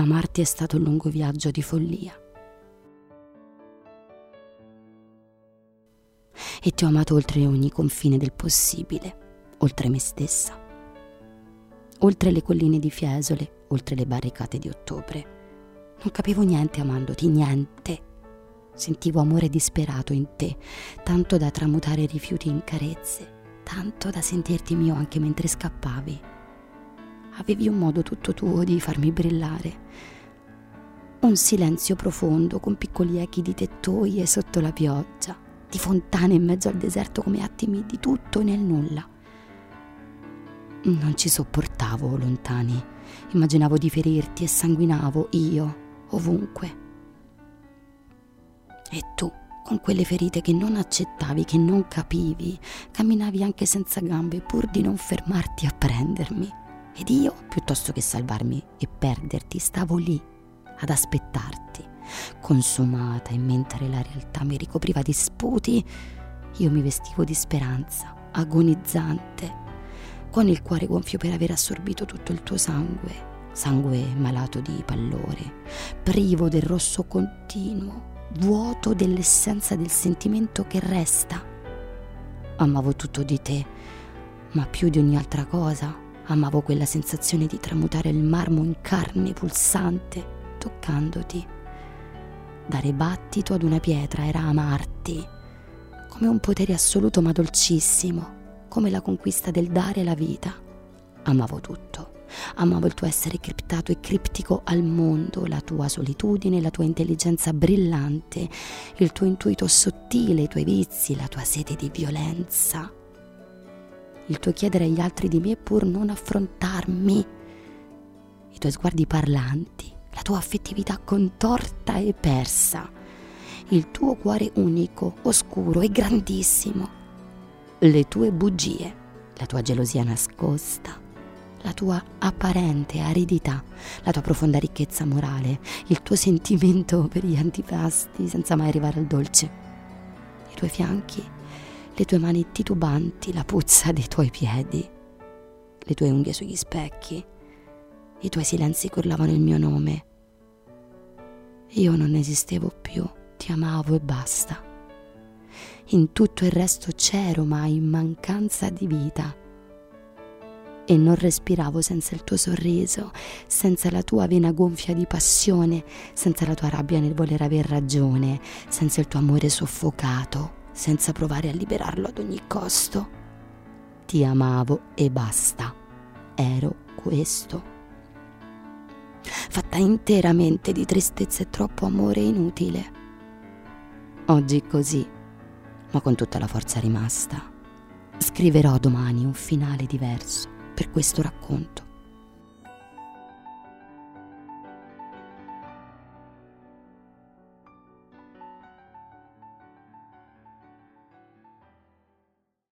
Amarti è stato un lungo viaggio di follia. E ti ho amato oltre ogni confine del possibile, oltre me stessa, oltre le colline di Fiesole, oltre le barricate di ottobre. Non capivo niente amandoti, niente. Sentivo amore disperato in te, tanto da tramutare rifiuti in carezze, tanto da sentirti mio anche mentre scappavi. Avevi un modo tutto tuo di farmi brillare, un silenzio profondo con piccoli echi di tettoie sotto la pioggia, di fontane in mezzo al deserto come attimi di tutto nel nulla. Non ci sopportavo lontani, immaginavo di ferirti e sanguinavo io, ovunque. E tu, con quelle ferite che non accettavi, che non capivi, camminavi anche senza gambe pur di non fermarti a prendermi. Ed io, piuttosto che salvarmi e perderti, stavo lì ad aspettarti, consumata, e mentre la realtà mi ricopriva di sputi, io mi vestivo di speranza, agonizzante, con il cuore gonfio per aver assorbito tutto il tuo sangue malato di pallore, privo del rosso continuo, vuoto dell'essenza del sentimento che resta. Amavo tutto di te, ma più di ogni altra cosa amavo quella sensazione di tramutare il marmo in carne pulsante, toccandoti. Dare battito ad una pietra era amarti, come un potere assoluto ma dolcissimo, come la conquista del dare la vita. Amavo tutto. Amavo il tuo essere criptato e criptico al mondo, la tua solitudine, la tua intelligenza brillante, il tuo intuito sottile, i tuoi vizi, la tua sete di violenza, il tuo chiedere agli altri di me pur non affrontarmi, i tuoi sguardi parlanti, la tua affettività contorta e persa, il tuo cuore unico, oscuro e grandissimo, le tue bugie, la tua gelosia nascosta, la tua apparente aridità, la tua profonda ricchezza morale, il tuo sentimento per gli antipasti senza mai arrivare al dolce, i tuoi fianchi, le tue mani titubanti, la puzza dei tuoi piedi, le tue unghie sugli specchi, i tuoi silenzi che urlavano il mio nome. Io non esistevo più, ti amavo e basta. In tutto il resto c'ero, ma in mancanza di vita. E non respiravo senza il tuo sorriso, senza la tua vena gonfia di passione, senza la tua rabbia nel voler aver ragione, senza il tuo amore soffocato, senza provare a liberarlo ad ogni costo. Ti amavo e basta. Ero questo. Fatta interamente di tristezza e troppo amore inutile. Oggi così, ma con tutta la forza rimasta. Scriverò domani un finale diverso per questo racconto.